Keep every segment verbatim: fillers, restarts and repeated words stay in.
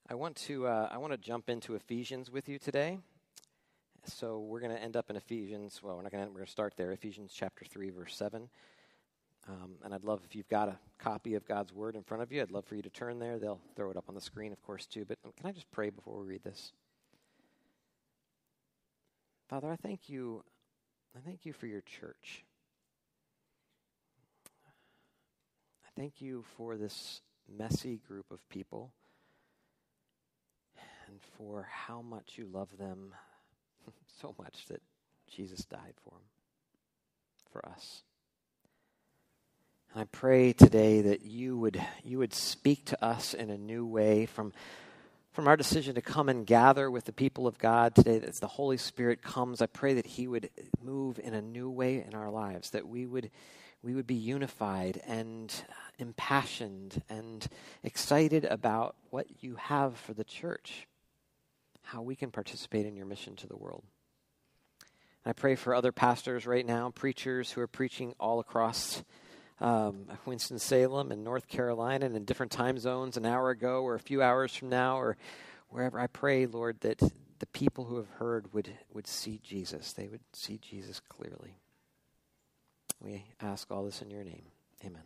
I want to uh, I want to jump into Ephesians with you today. So we're going to end up in Ephesians. Well, we're not going to. We're going to start there. Ephesians chapter three, verse seven. Um, and I'd love if you've got a copy of God's Word in front of you. I'd love for you to turn there. They'll throw it up on the screen, of course, too. But can I just pray before we read this? Father, I thank you. I thank you for your church. I thank you for this messy group of people and for how much you love them so much that Jesus died for them, for us. And I pray today that you would you would speak to us in a new way from, from our decision to come and gather with the people of God today, that as the Holy Spirit comes, I pray that he would move in a new way in our lives, that we would we would be unified and impassioned and excited about what you have for the church, how we can participate in your mission to the world. And I pray for other pastors right now, preachers who are preaching all across um, Winston-Salem and North Carolina and in different time zones an hour ago or a few hours from now or wherever. I pray, Lord, that the people who have heard would, would see Jesus. They would see Jesus clearly. We ask all this in your name. Amen.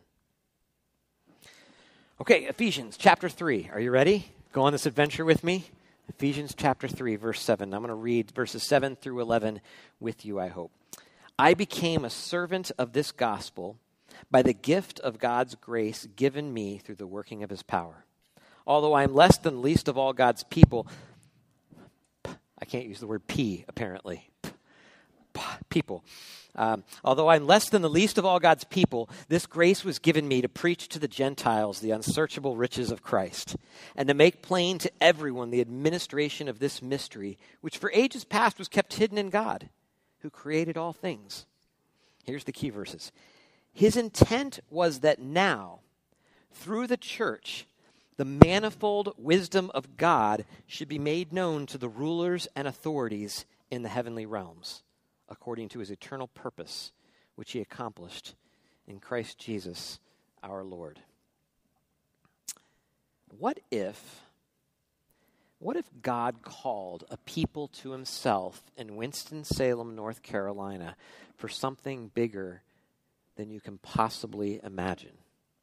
Okay, Ephesians chapter three. Are you ready? Go on this adventure with me. Ephesians chapter three, verse seven. I'm going to read verses seven through eleven with you, I hope. I became a servant of this gospel by the gift of God's grace given me through the working of his power. Although I am less than the least of all God's people, I can't use the word P, apparently. People. Um, although I'm less than the least of all God's people, this grace was given me to preach to the Gentiles the unsearchable riches of Christ, and to make plain to everyone the administration of this mystery, which for ages past was kept hidden in God, who created all things. Here's the key verses. His intent was that now, through the church, the manifold wisdom of God should be made known to the rulers and authorities in the heavenly realms, according to his eternal purpose, which he accomplished in Christ Jesus our Lord. What if, what if God called a people to himself in Winston-Salem, North Carolina, for something bigger than you can possibly imagine?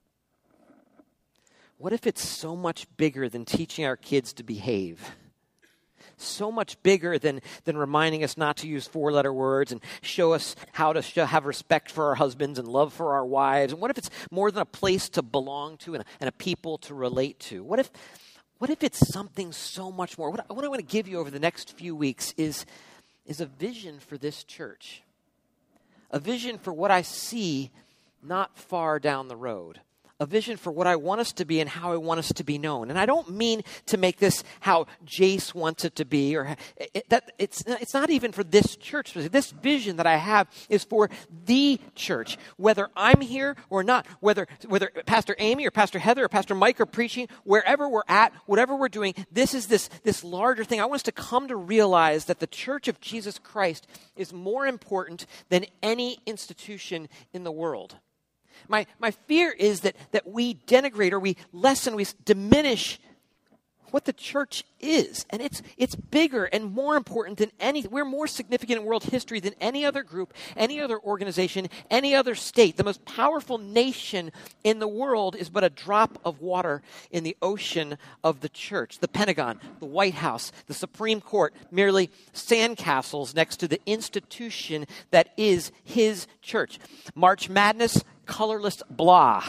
What if it's so much bigger than teaching our kids to behave? So much bigger than, than reminding us not to use four-letter words and show us how to show, have respect for our husbands and love for our wives. And what if it's more than a place to belong to and a, and a people to relate to? What if what if it's something so much more? What, what I want to give you over the next few weeks is, is a vision for this church. A vision for what I see not far down the road. A vision for what I want us to be and how I want us to be known. And I don't mean to make this how Jace wants it to be, or it, that it's it's not even for this church. This vision that I have is for the church, whether I'm here or not, whether whether Pastor Amy or Pastor Heather or Pastor Mike are preaching, wherever we're at, whatever we're doing, this is this this larger thing. I want us to come to realize that the Church of Jesus Christ is more important than any institution in the world. My my fear is that, that we denigrate or we lessen, we diminish what the church is. And it's it's bigger and more important than any, we're more significant in world history than any other group, any other organization, any other state. The most powerful nation in the world is but a drop of water in the ocean of the church. The Pentagon, the White House, the Supreme Court, merely sandcastles next to the institution that is his church. March Madness, colorless blah,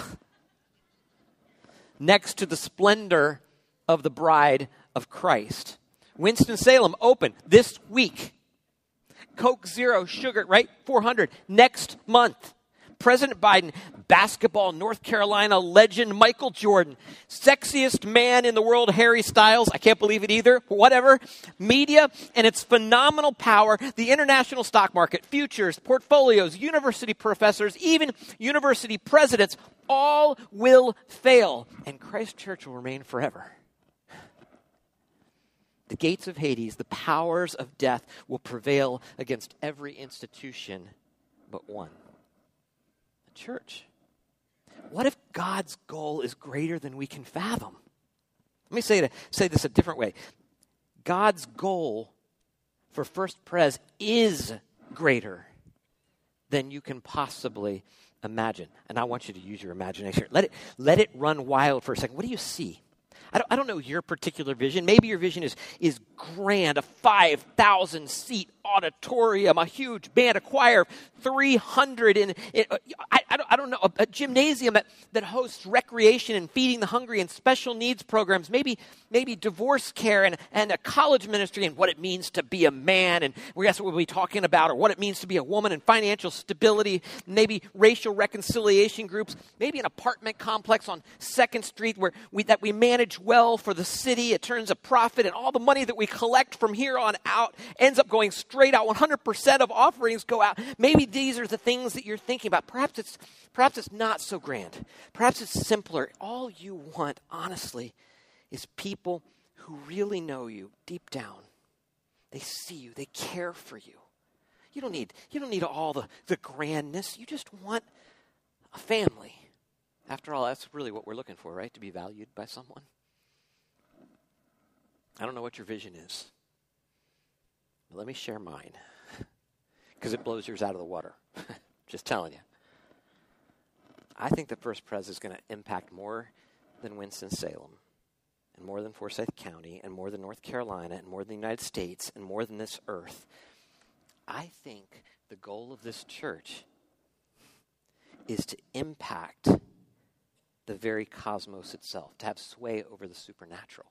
next to the splendor of the bride of Christ. Winston-Salem open this week. Coke Zero sugar, right? four hundred next month. President Biden, basketball North Carolina legend Michael Jordan, sexiest man in the world Harry Styles, I can't believe it either, whatever. Media and its phenomenal power, the international stock market, futures, portfolios, university professors, even university presidents, all will fail, and Christ Church will remain forever. The gates of Hades, the powers of death will prevail against every institution but one. Church. What if God's goal is greater than we can fathom? Let me say, it, say this a different way. God's goal for First Pres is greater than you can possibly imagine. And I want you to use your imagination. Let it, let it run wild for a second. What do you see? I don't, I don't know your particular vision. Maybe your vision is, is grand, a five thousand seat auditorium, a huge band, a choir of three hundred, in, in I, I, don't, I don't know, a, a gymnasium that, that hosts recreation and feeding the hungry and special needs programs, maybe maybe divorce care and, and a college ministry and what it means to be a man, and we guess what we'll be talking about, or what it means to be a woman, and financial stability, maybe racial reconciliation groups, maybe an apartment complex on second Street where we, that we manage well for the city. It turns a profit, and all the money that we collect from here on out ends up going straight out. one hundred percent of offerings go out. Maybe these are the things that you're thinking about. Perhaps it's perhaps it's not so grand. Perhaps it's simpler. All you want, honestly, is people who really know you deep down. They see you. They care for you. You don't need you don't need all the, the grandness. You just want a family. After all, that's really what we're looking for, right? To be valued by someone. I don't know what your vision is. But let me share mine. Because it blows yours out of the water. Just telling you. I think the First Pres is going to impact more than Winston-Salem, and more than Forsyth County, and more than North Carolina, and more than the United States, and more than this earth. I think the goal of this church is to impact the very cosmos itself, to have sway over the supernatural.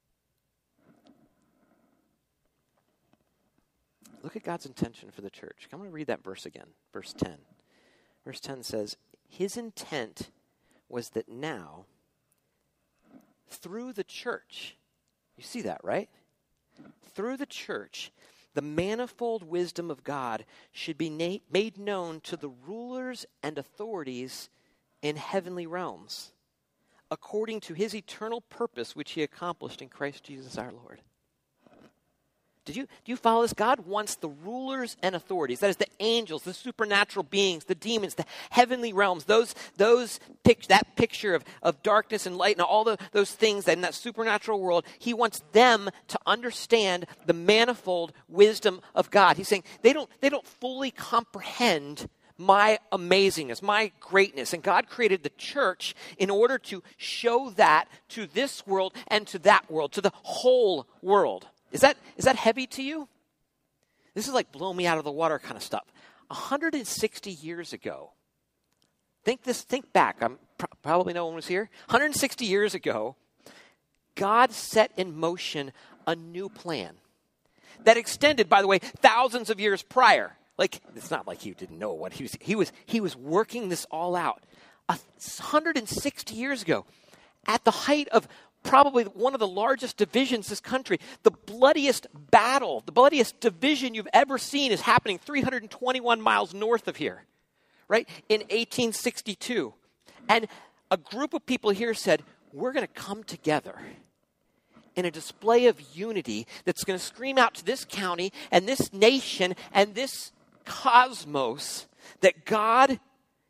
Look at God's intention for the church. I'm going to read that verse again, verse ten. Verse ten says, his intent was that now, through the church, you see that, right? Through the church, the manifold wisdom of God should be na- made known to the rulers and authorities in heavenly realms, according to his eternal purpose, which he accomplished in Christ Jesus our Lord. Did you, do you follow this? God wants the rulers and authorities, that is the angels, the supernatural beings, the demons, the heavenly realms, those, those pic, that picture of, of darkness and light and all the, those things in that supernatural world. He wants them to understand the manifold wisdom of God. He's saying they don't, they don't fully comprehend my amazingness, my greatness. And God created the church in order to show that to this world and to that world, to the whole world. Is that is that heavy to you? This is like blow me out of the water kind of stuff. one hundred sixty years ago, think this. Think back. I'm pr- probably no one was here. one hundred sixty years ago, God set in motion a new plan that extended, by the way, thousands of years prior. Like, it's not like he didn't know what he was. He was he was working this all out. one hundred sixty years ago, at the height of probably one of the largest divisions this country, the bloodiest battle, the bloodiest division you've ever seen is happening three hundred twenty-one miles north of here, right? In eighteen sixty-two. And a group of people here said, we're going to come together in a display of unity that's going to scream out to this county and this nation and this cosmos that God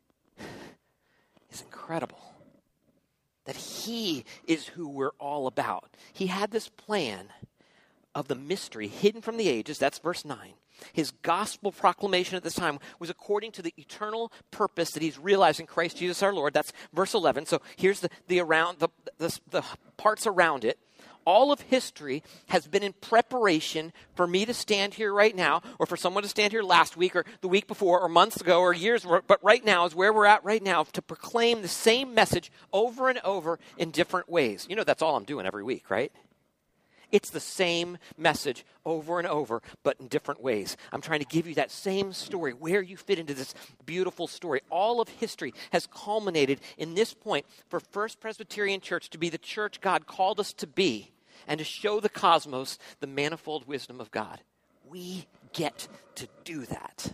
is incredible. That he is who we're all about. He had this plan of the mystery hidden from the ages. That's verse nine. His gospel proclamation at this time was according to the eternal purpose that he's realized in Christ Jesus our Lord. That's verse eleven. So here's the, the around the, the, the parts around it. All of history has been in preparation for me to stand here right now, or for someone to stand here last week or the week before or months ago or years, but right now is where we're at right now, to proclaim the same message over and over in different ways. You know, that's all I'm doing every week, right? It's the same message over and over, but in different ways. I'm trying to give you that same story, where you fit into this beautiful story. All of history has culminated in this point for First Presbyterian Church to be the church God called us to be and to show the cosmos the manifold wisdom of God. We get to do that.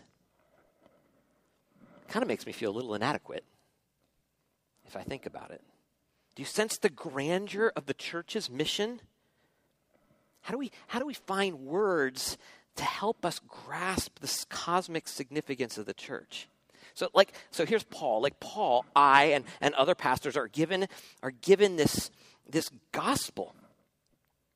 Kind of makes me feel a little inadequate if I think about it. Do you sense the grandeur of the church's mission? How do we how do we find words to help us grasp this cosmic significance of the church? So like so here's Paul. Like Paul, I and, and other pastors are given are given this, this gospel.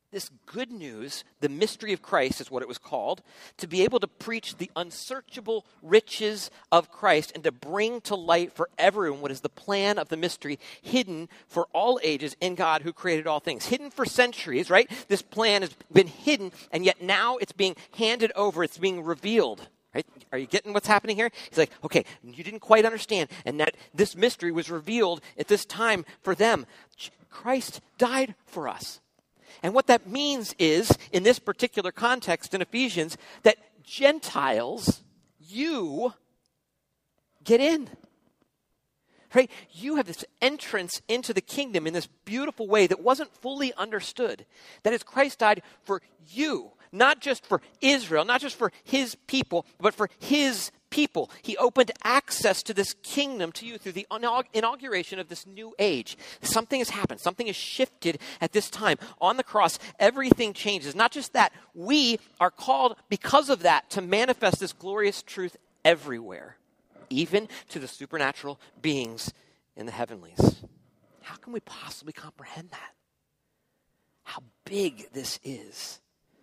this good news, the mystery of Christ is what it was called, to be able to preach the unsearchable riches of Christ and to bring to light for everyone what is the plan of the mystery hidden for all ages in God who created all things. Hidden for centuries, right? This plan has been hidden, and yet now it's being handed over. It's being revealed. Right? Are you getting what's happening here? He's like, okay, you didn't quite understand, and that this mystery was revealed at this time for them. Christ died for us. And what that means is, in this particular context in Ephesians, that Gentiles, you get in. Right? You have this entrance into the kingdom in this beautiful way that wasn't fully understood. That is, Christ died for you, not just for Israel, not just for his people, but for his people. He opened access to this kingdom to you through the inauguration of this new age. Something has happened. Something has shifted at this time. On the cross, everything changes. Not just that, we are called because of that to manifest this glorious truth everywhere, even to the supernatural beings in the heavenlies. How can we possibly comprehend that? How big this is.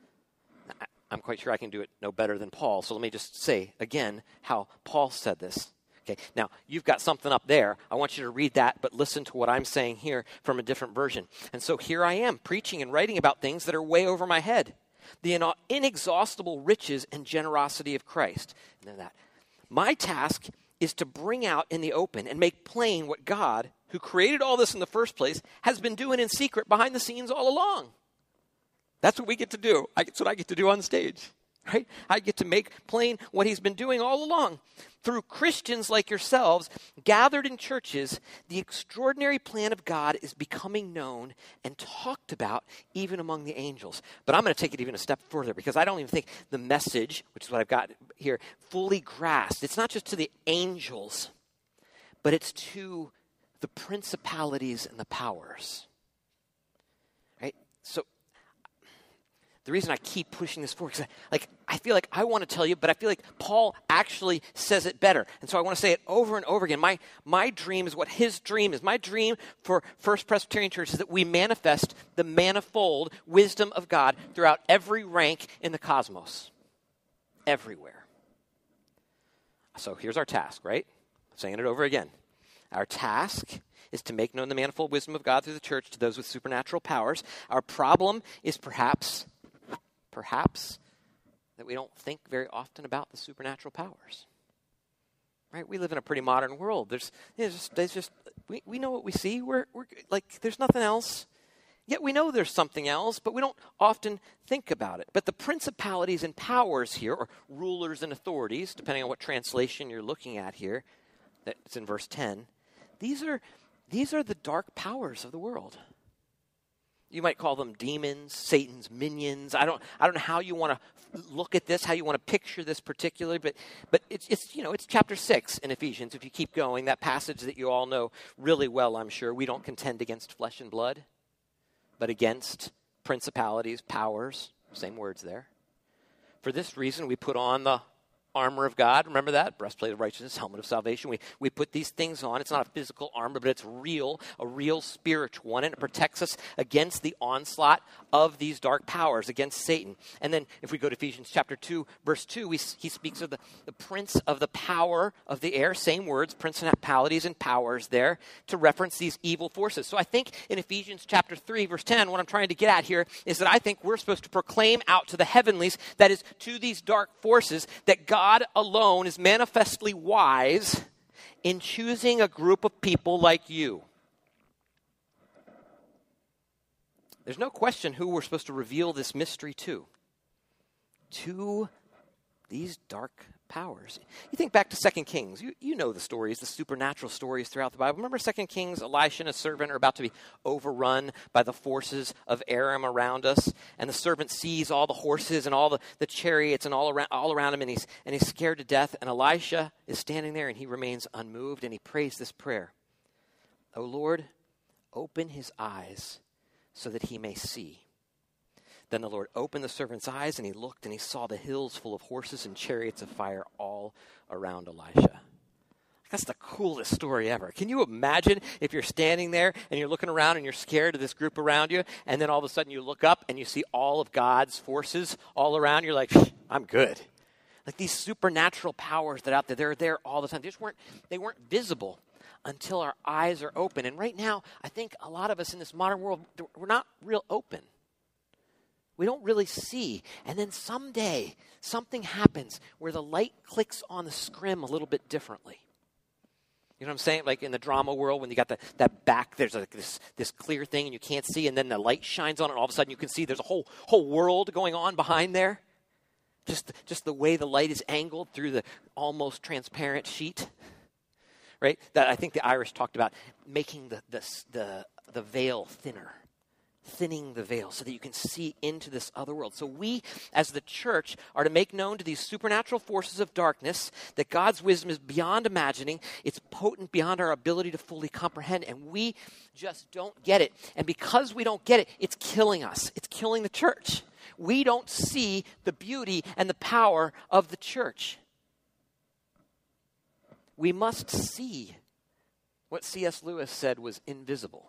I'm quite sure I can do it no better than Paul. So let me just say again how Paul said this. Okay, now you've got something up there. I want you to read that, but listen to what I'm saying here from a different version. And so here I am preaching and writing about things that are way over my head. The inexhaustible riches and generosity of Christ. And then that. My task is to bring out in the open and make plain what God, who created all this in the first place, has been doing in secret behind the scenes all along. That's what we get to do. I, that's what I get to do on stage, right? I get to make plain what he's been doing all along. Through Christians like yourselves, gathered in churches, the extraordinary plan of God is becoming known and talked about even among the angels. But I'm going to take it even a step further because I don't even think the message, which is what I've got here, fully grasped. It's not just to the angels, but it's to the principalities and the powers, right? So the reason I keep pushing this forward is I, like, I feel like I want to tell you, but I feel like Paul actually says it better. And so I want to say it over and over again. My, my dream is what his dream is. My dream for First Presbyterian Church is that we manifest the manifold wisdom of God throughout every rank in the cosmos. Everywhere. So here's our task, right? I'm saying it over again. Our task is to make known the manifold wisdom of God through the church to those with supernatural powers. Our problem is perhaps... Perhaps that we don't think very often about the supernatural powers, right? We live in a pretty modern world. There's, there's just, there's just we, we know what we see. We're, we're like, there's nothing else. Yet we know there's something else, but we don't often think about it. But the principalities and powers here, or rulers and authorities, depending on what translation you're looking at here, that's in verse ten, these are, these are the dark powers of the world. You might call them demons, Satan's minions. I don't, I don't know how you want to look at this, how you want to picture this particularly, but, but it's, it's, you know, it's chapter six in Ephesians. If you keep going, that passage that you all know really well, I'm sure. We don't contend against flesh and blood, but against principalities, powers. Same words there. For this reason, we put on the armor of God. Remember that? Breastplate of righteousness, helmet of salvation. We we put these things on. It's not a physical armor, but it's real, a real spiritual one, and it protects us against the onslaught of these dark powers, against Satan. And then if we go to Ephesians chapter two, verse two, we, he speaks of the, the prince of the power of the air, same words, principalities and powers there, to reference these evil forces. So I think in Ephesians chapter three, verse ten, what I'm trying to get at here is that I think we're supposed to proclaim out to the heavenlies, that is, to these dark forces, that God God alone is manifestly wise in choosing a group of people like you. There's no question who we're supposed to reveal this mystery to. To these dark powers. You think back to Second Kings. You, you know the stories, the supernatural stories throughout the Bible. Remember Second Kings, Elisha and his servant are about to be overrun by the forces of Aram around us. And the servant sees all the horses and all the, the chariots and all around, all around him, and he's, and he's scared to death. And Elisha is standing there, and he remains unmoved, and he prays this prayer. O Lord, open his eyes so that he may see. Then the Lord opened the servant's eyes, and he looked, and he saw the hills full of horses and chariots of fire all around Elisha. That's the coolest story ever. Can you imagine if you're standing there and you're looking around and you're scared of this group around you, and then all of a sudden you look up and you see all of God's forces all around. You're like, I'm good. Like these supernatural powers that are out there, they're there all the time. They just weren't, they weren't visible until our eyes are open. And right now, I think a lot of us in this modern world, we're not real open. We don't really see. And then someday, something happens where the light clicks on the scrim a little bit differently. You know what I'm saying? Like in the drama world, when you got the, that back, there's like this, this clear thing and you can't see, and then the light shines on it, and all of a sudden you can see there's a whole whole world going on behind there. Just, just the way the light is angled through the almost transparent sheet. Right? That I think the Irish talked about making the the the, the veil thinner. Thinning the veil so that you can see into this other world. So we, as the church, are to make known to these supernatural forces of darkness that God's wisdom is beyond imagining. It's potent beyond our ability to fully comprehend, and we just don't get it. And because we don't get it, it's killing us. It's killing the church. We don't see the beauty and the power of the church. We must see what C S Lewis said was invisible.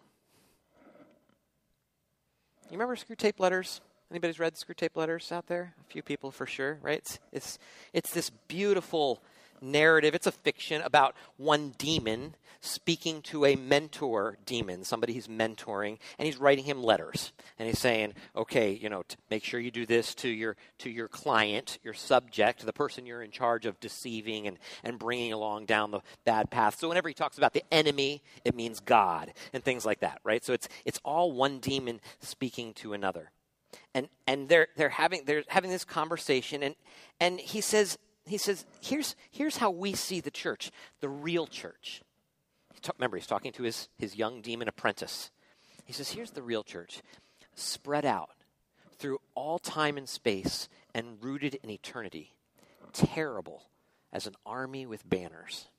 You remember Screw Tape Letters? Anybody's read Screw Tape Letters out there? A few people for sure, right? It's, it's, it's this beautiful narrative. It's a fiction about one demon speaking to a mentor demon, somebody he's mentoring, and he's writing him letters. And he's saying, okay, you know, t- make sure you do this to your to your client, your subject, the person you're in charge of deceiving and, and bringing along down the bad path. So whenever he talks about the enemy, it means God and things like that, right? So it's it's all one demon speaking to another. And and they're they're having they're having this conversation, and and he says he says here's here's how we see the church, the real church. Remember, he's talking to his, his young demon apprentice. He says, here's the real church, spread out through all time and space and rooted in eternity, terrible as an army with banners.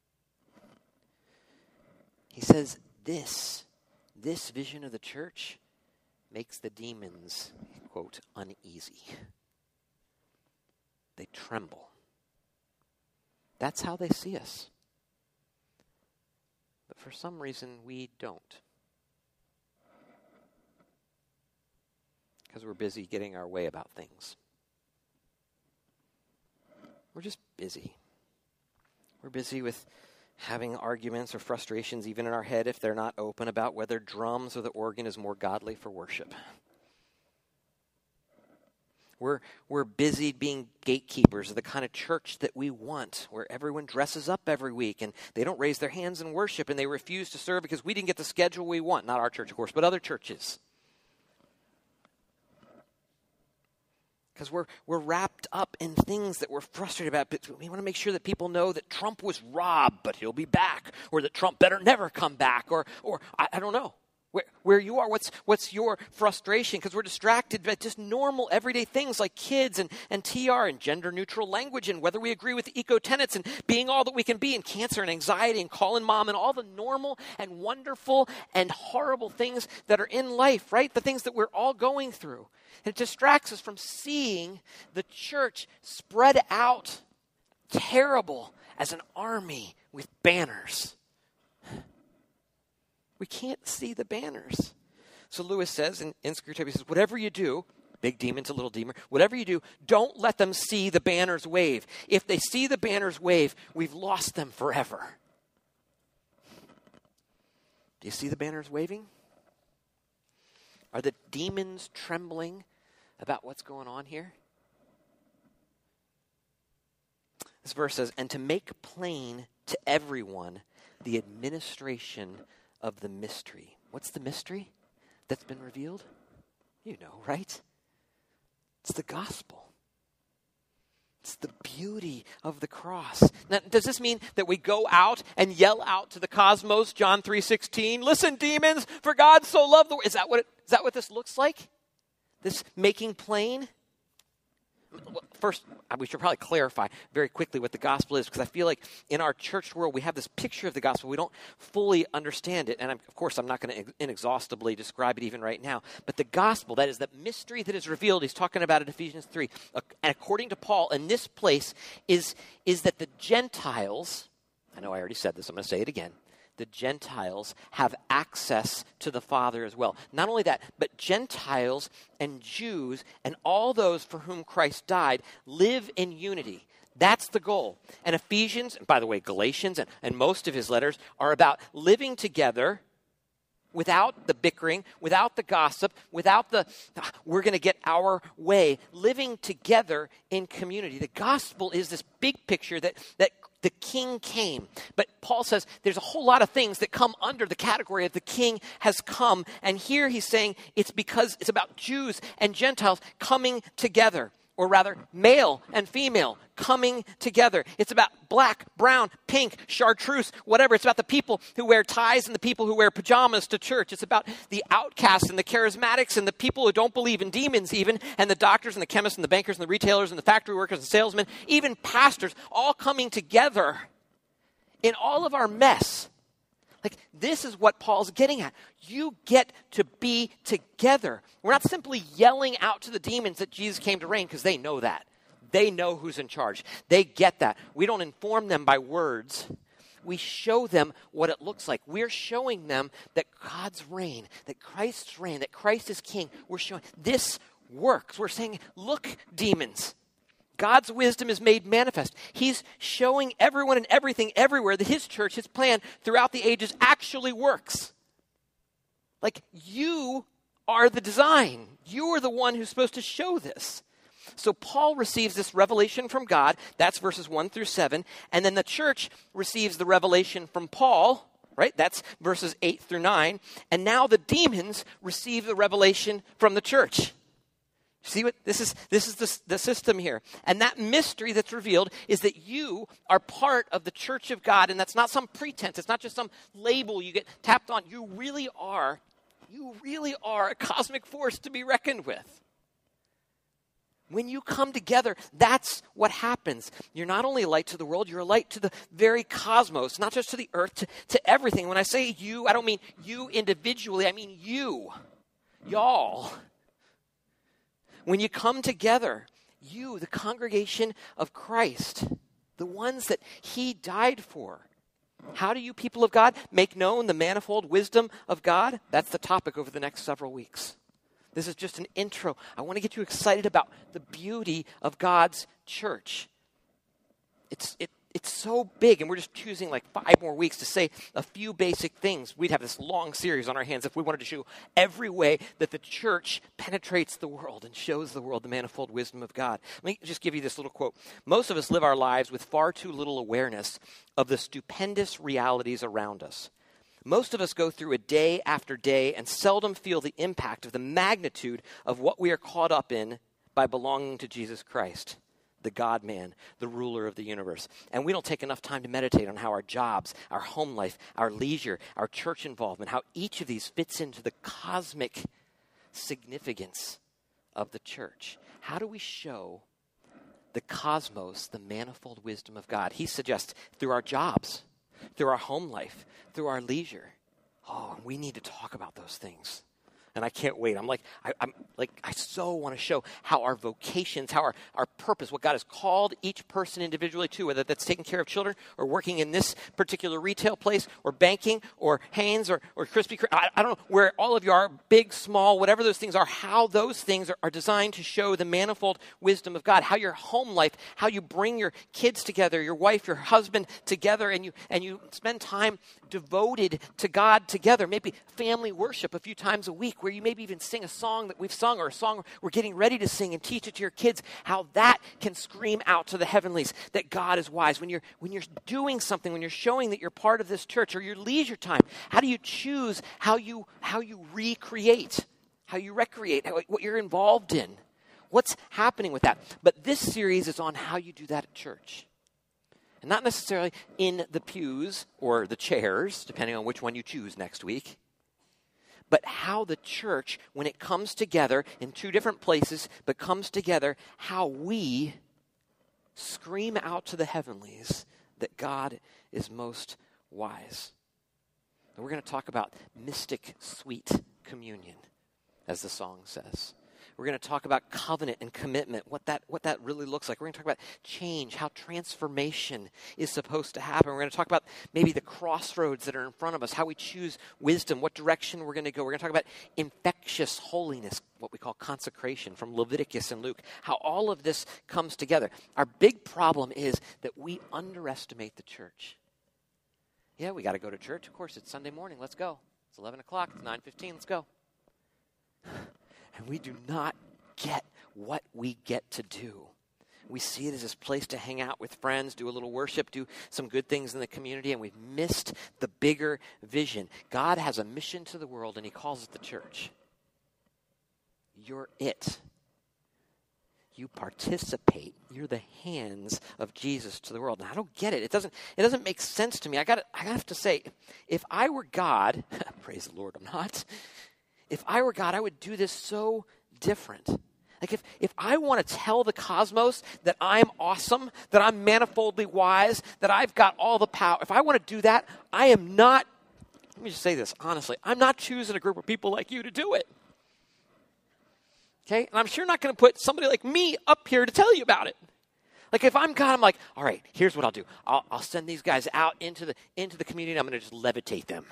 He says, this, this vision of the church makes the demons, quote, uneasy. They tremble. That's how they see us. But for some reason, we don't. Because we're busy getting our way about things. We're just busy. We're busy with having arguments or frustrations even in our head if they're not open about whether drums or the organ is more godly for worship. We're, we're busy being gatekeepers of the kind of church that we want, where everyone dresses up every week and they don't raise their hands in worship and they refuse to serve because we didn't get the schedule we want. Not our church, of course, but other churches. Because we're, we're wrapped up in things that we're frustrated about. But we want to make sure that people know that Trump was robbed, but he'll be back. Or that Trump better never come back. Or, or I, I don't know. Where, where you are, what's what's your frustration? Because we're distracted by just normal, everyday things like kids and, and T R and gender-neutral language and whether we agree with eco-tenets and being all that we can be and cancer and anxiety and calling mom and all the normal and wonderful and horrible things that are in life, right? The things that we're all going through. And it distracts us from seeing the church spread out, terrible as an army with banners. We can't see the banners. So Lewis says in, in Screwtape, he says, whatever you do, big demon to little demon, whatever you do, don't let them see the banners wave. If they see the banners wave, we've lost them forever. Do you see the banners waving? Are the demons trembling about what's going on here? This verse says, and to make plain to everyone the administration of the mystery. What's the mystery that's been revealed? You know, right? It's the gospel. It's the beauty of the cross. Now, does this mean that we go out and yell out to the cosmos, John three sixteen, listen, demons, for God so loved the world? Is that what it, is that what this looks like? This making plain? First, we should probably clarify very quickly what the gospel is, because I feel like in our church world, we have this picture of the gospel. We don't fully understand it. And I'm, of course, I'm not going to inexhaustibly describe it even right now. But the gospel, that is the mystery that is revealed, he's talking about in Ephesians three. And according to Paul, in this place, is, is that the Gentiles, I know I already said this, I'm going to say it again. The Gentiles have access to the Father as well. Not only that, but Gentiles and Jews and all those for whom Christ died live in unity. That's the goal. And Ephesians, and by the way, Galatians and, and most of his letters are about living together without the bickering, without the gossip, without the, ah, we're going to get our way, living together in community. The gospel is this big picture that, that the king came. But Paul says there's a whole lot of things that come under the category of the king has come. And here he's saying it's because it's about Jews and Gentiles coming together. Or rather, male and female coming together. It's about black, brown, pink, chartreuse, whatever. It's about the people who wear ties and the people who wear pajamas to church. It's about the outcasts and the charismatics and the people who don't believe in demons even, and the doctors and the chemists and the bankers and the retailers and the factory workers and salesmen, even pastors, all coming together in all of our mess. Like, this is what Paul's getting at. You get to be together. We're not simply yelling out to the demons that Jesus came to reign, because they know that. They know who's in charge. They get that. We don't inform them by words. We show them what it looks like. We're showing them that God's reign, that Christ's reign, that Christ is king. We're showing this works. We're saying, look, demons, God's wisdom is made manifest. He's showing everyone and everything everywhere that his church, his plan throughout the ages actually works. Like, you are the design. You are the one who's supposed to show this. So Paul receives this revelation from God. That's verses one through seven. And then the church receives the revelation from Paul. Right? That's verses eight through nine. And now the demons receive the revelation from the church. See what this is? This is the, the system here. And that mystery that's revealed is that you are part of the church of God, and that's not some pretense. It's not just some label you get tapped on. You really are, you really are a cosmic force to be reckoned with. When you come together, that's what happens. You're not only a light to the world, you're a light to the very cosmos, not just to the earth, to, to everything. When I say you, I don't mean you individually, I mean you, y'all. When you come together, you, the congregation of Christ, the ones that he died for. How do you, people of God, make known the manifold wisdom of God? That's the topic over the next several weeks. This is just an intro. I want to get you excited about the beauty of God's church. It's it. It's so big, and we're just choosing like five more weeks to say a few basic things. We'd have this long series on our hands if we wanted to show every way that the church penetrates the world and shows the world the manifold wisdom of God. Let me just give you this little quote. Most of us live our lives with far too little awareness of the stupendous realities around us. Most of us go through a day after day and seldom feel the impact of the magnitude of what we are caught up in by belonging to Jesus Christ, the God-man, the ruler of the universe. And we don't take enough time to meditate on how our jobs, our home life, our leisure, our church involvement, how each of these fits into the cosmic significance of the church. How do we show the cosmos the manifold wisdom of God? He suggests through our jobs, through our home life, through our leisure. Oh, we need to talk about those things. And I can't wait. I'm like, I, I'm like, I so want to show how our vocations, how our, our purpose, what God has called each person individually to, whether that's taking care of children or working in this particular retail place or banking or Hanes or, or Krispy Kreme. I, I don't know where all of you are, big, small, whatever those things are, how those things are, are designed to show the manifold wisdom of God, how your home life, how you bring your kids together, your wife, your husband together, and you and you spend time devoted to God together, maybe family worship a few times a week, where you maybe even sing a song that we've sung or a song we're getting ready to sing and teach it to your kids, how that can scream out to the heavenlies that God is wise. When you're when you're doing something, when you're showing that you're part of this church, or your leisure time, how do you choose how you how you recreate, how you recreate, how, what you're involved in? What's happening with that? But this series is on how you do that at church. And not necessarily in the pews or the chairs, depending on which one you choose next week, but how the church, when it comes together in two different places, but comes together, how we scream out to the heavenlies that God is most wise. And we're going to talk about mystic sweet communion, as the song says. We're going to talk about covenant and commitment, what that, what that really looks like. We're going to talk about change, how transformation is supposed to happen. We're going to talk about maybe the crossroads that are in front of us, how we choose wisdom, what direction we're going to go. We're going to talk about infectious holiness, what we call consecration from Leviticus and Luke, how all of this comes together. Our big problem is that we underestimate the church. Yeah, we got to go to church. Of course, it's Sunday morning. Let's go. It's eleven o'clock. It's nine fifteen. Let's go. And we do not get what we get to do. We see it as this place to hang out with friends, do a little worship, do some good things in the community, and we've missed the bigger vision. God has a mission to the world, and he calls it the church. You're it. You participate. You're the hands of Jesus to the world. And I don't get it. It doesn't, it doesn't make sense to me. I got I have to say, if I were God, praise the Lord, I'm not. If I were God, I would do this so different. Like if, if I want to tell the cosmos that I'm awesome, that I'm manifoldly wise, that I've got all the power, if I want to do that, I am not, let me just say this honestly, I'm not choosing a group of people like you to do it. Okay? And I'm sure not going to put somebody like me up here to tell you about it. Like if I'm God, I'm like, all right, here's what I'll do. I'll, I'll send these guys out into the into the community, and I'm going to just levitate them.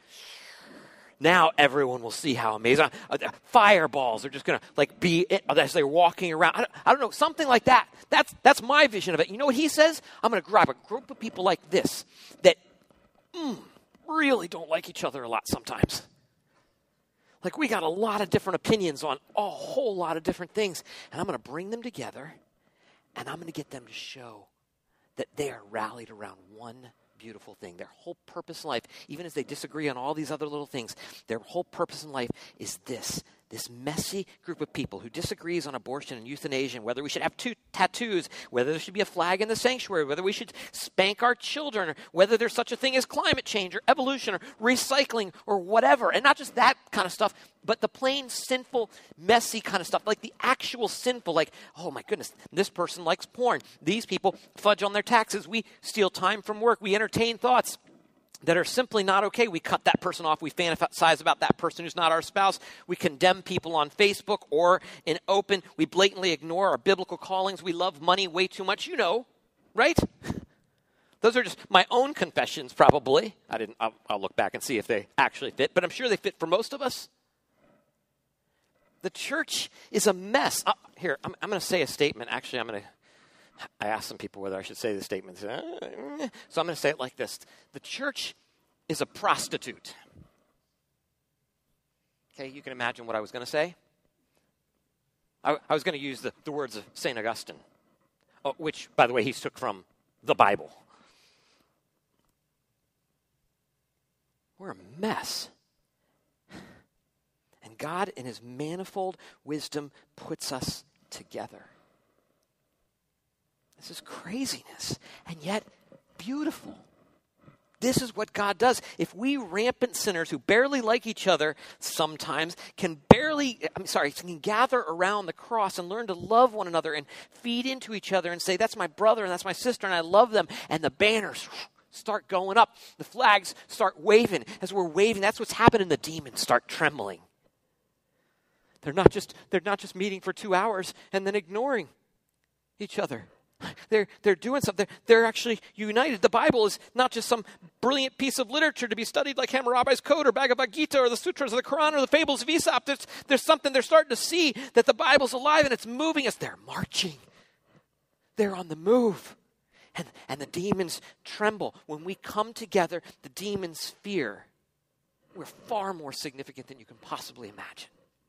Now everyone will see how amazing. Uh, fireballs are just going to like be it, as they're walking around. I don't, I don't know, something like that. That's that's my vision of it. You know what he says? I'm going to grab a group of people like this that mm, really don't like each other a lot sometimes. Like we got a lot of different opinions on a whole lot of different things. And I'm going to bring them together, and I'm going to get them to show that they are rallied around one beautiful thing. Their whole purpose in life, even as they disagree on all these other little things, their whole purpose in life is this. This messy group of people who disagrees on abortion and euthanasia, and whether we should have two tattoos, whether there should be a flag in the sanctuary, whether we should spank our children, or whether there's such a thing as climate change or evolution or recycling or whatever. And not just that kind of stuff, but the plain sinful, messy kind of stuff, like the actual sinful, like, oh my goodness, this person likes porn. These people fudge on their taxes. We steal time from work. We entertain thoughts that are simply not okay. We cut that person off. We fantasize about that person who's not our spouse. We condemn people on Facebook or in open. We blatantly ignore our biblical callings. We love money way too much. You know, right? Those are just my own confessions, probably. I didn't. I'll, I'll look back and see if they actually fit, but I'm sure they fit for most of us. The church is a mess. Uh, here, I'm, I'm going to say a statement. Actually, I'm going to. I asked some people whether I should say the statement. So I'm going to say it like this. The church is a prostitute. Okay, you can imagine what I was going to say. I, I was going to use the, the words of Saint Augustine, oh, which, by the way, he took from the Bible. We're a mess. And God, in his manifold wisdom, puts us together. This is craziness, and yet beautiful. This is what God does. If we rampant sinners who barely like each other sometimes can barely, I'm sorry, can gather around the cross and learn to love one another and feed into each other and say, that's my brother and that's my sister and I love them, and the banners start going up. The flags start waving. As we're waving, that's what's happening. The demons start trembling. They're not just, they're not just meeting for two hours and then ignoring each other. They're, they're doing something. They're actually united. The Bible is not just some brilliant piece of literature to be studied like Hammurabi's Code or Bhagavad Gita or the Sutras or the Quran or the Fables of Aesop. There's, there's something they're starting to see, that the Bible's alive and it's moving us. They're marching. They're on the move. And, and the demons tremble. When we come together, the demons fear. We're far more significant than you can possibly imagine.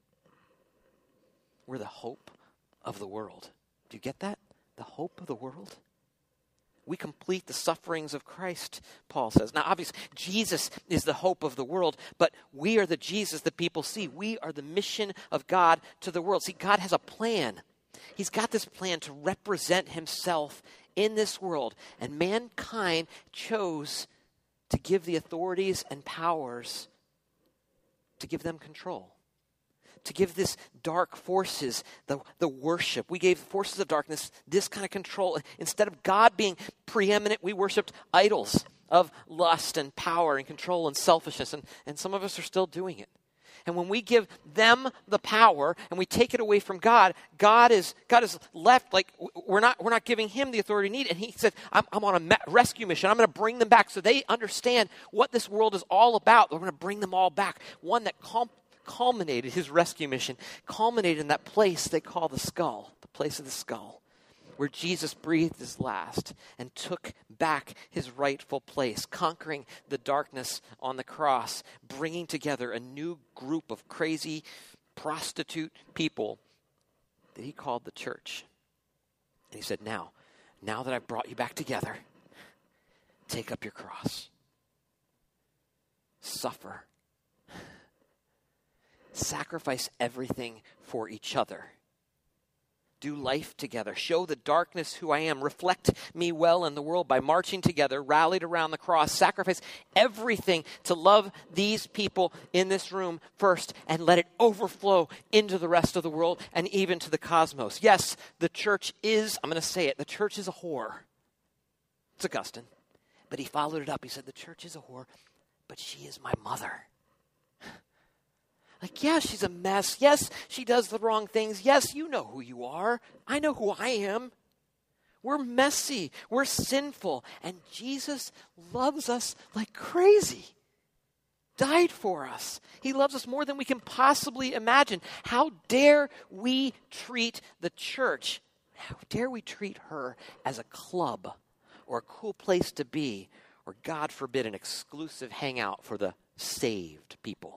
We're the hope of the world. Do you get that? The hope of the world. We complete the sufferings of Christ, Paul says. Now, obviously, Jesus is the hope of the world, but we are the Jesus that people see. We are the mission of God to the world. See, God has a plan. He's got this plan to represent himself in this world, and mankind chose to give the authorities and powers, to give them control. To give this dark forces the, the worship. We gave forces of darkness this kind of control. Instead of God being preeminent, we worshiped idols of lust and power and control and selfishness. And, and some of us are still doing it. And when we give them the power and we take it away from God, God is God is left like we're not we're not giving him the authority we need. And he said, I'm, I'm on a ma- rescue mission. I'm going to bring them back so they understand what this world is all about. We're going to bring them all back. One that com- culminated his rescue mission, culminated in that place they call the skull, the place of the skull, where Jesus breathed his last and took back his rightful place, conquering the darkness on the cross, bringing together a new group of crazy prostitute people that he called the church. And he said, now, now that I've brought you back together, take up your cross. Suffer. Sacrifice everything for each other. Do life together. Show the darkness who I am. Reflect me well in the world by marching together, rallied around the cross. Sacrifice everything to love these people in this room first and let it overflow into the rest of the world and even to the cosmos. Yes, the church is, I'm going to say it, the church is a whore. It's Augustine. But he followed it up. He said, the church is a whore, but she is my mother. Like, yeah, she's a mess. Yes, she does the wrong things. Yes, you know who you are. I know who I am. We're messy. We're sinful. And Jesus loves us like crazy. Died for us. He loves us more than we can possibly imagine. How dare we treat the church? How dare we treat her as a club or a cool place to be, or God forbid, an exclusive hangout for the saved people?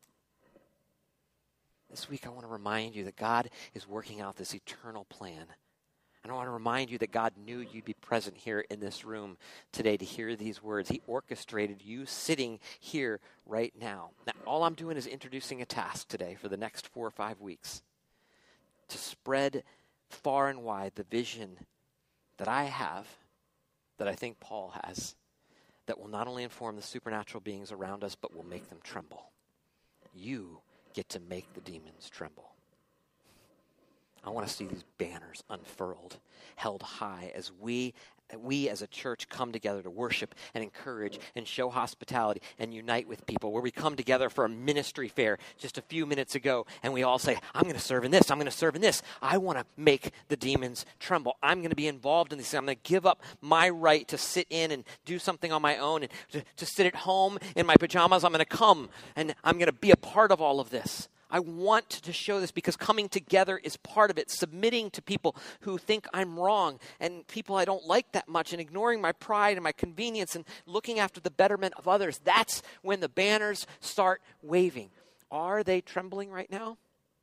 This week I want to remind you that God is working out this eternal plan. And I want to remind you that God knew you'd be present here in this room today to hear these words. He orchestrated you sitting here right now. Now, all I'm doing is introducing a task today for the next four or five weeks to spread far and wide the vision that I have, that I think Paul has, that will not only inform the supernatural beings around us, but will make them tremble. You get to make the demons tremble. I want to see these banners unfurled, held high as we we as a church come together to worship and encourage and show hospitality and unite with people, where we come together for a ministry fair just a few minutes ago and we all say, I'm going to serve in this, I'm going to serve in this. I want to make the demons tremble. I'm going to be involved in this. I'm going to give up my right to sit in and do something on my own and to, to sit at home in my pajamas. I'm going to come and I'm going to be a part of all of this. I want to show this because coming together is part of it. Submitting to people who think I'm wrong and people I don't like that much and ignoring my pride and my convenience and looking after the betterment of others. That's when the banners start waving. Are they trembling right now?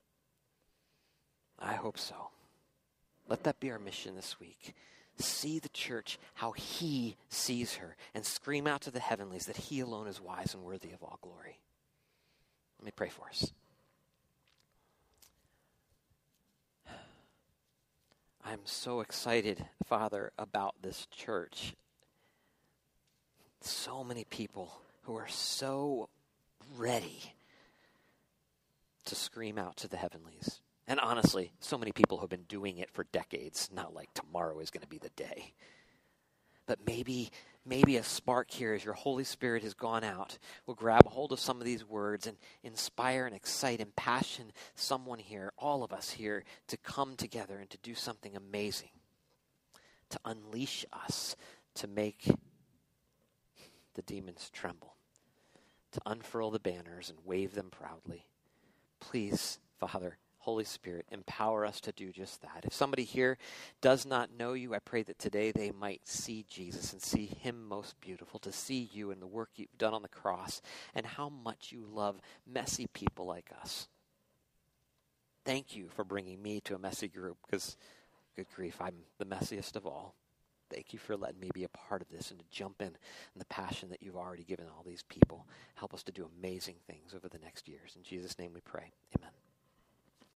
I hope so. Let that be our mission this week. See the church how he sees her and scream out to the heavenlies that he alone is wise and worthy of all glory. Let me pray for us. I'm so excited, Father, about this church. So many people who are so ready to scream out to the heavenlies. And honestly, so many people who have been doing it for decades, not like tomorrow is going to be the day. But maybe, maybe a spark here as your Holy Spirit has gone out will grab a hold of some of these words and inspire and excite and passion someone here, all of us here, to come together and to do something amazing, to unleash us, to make the demons tremble, to unfurl the banners and wave them proudly. Please, Father, Holy Spirit, empower us to do just that. If somebody here does not know you, I pray that today they might see Jesus and see him most beautiful, to see you and the work you've done on the cross and how much you love messy people like us. Thank you for bringing me to a messy group because, good grief, I'm the messiest of all. Thank you for letting me be a part of this and to jump in in the passion that you've already given all these people. Help us to do amazing things over the next years. In Jesus' name we pray. Amen.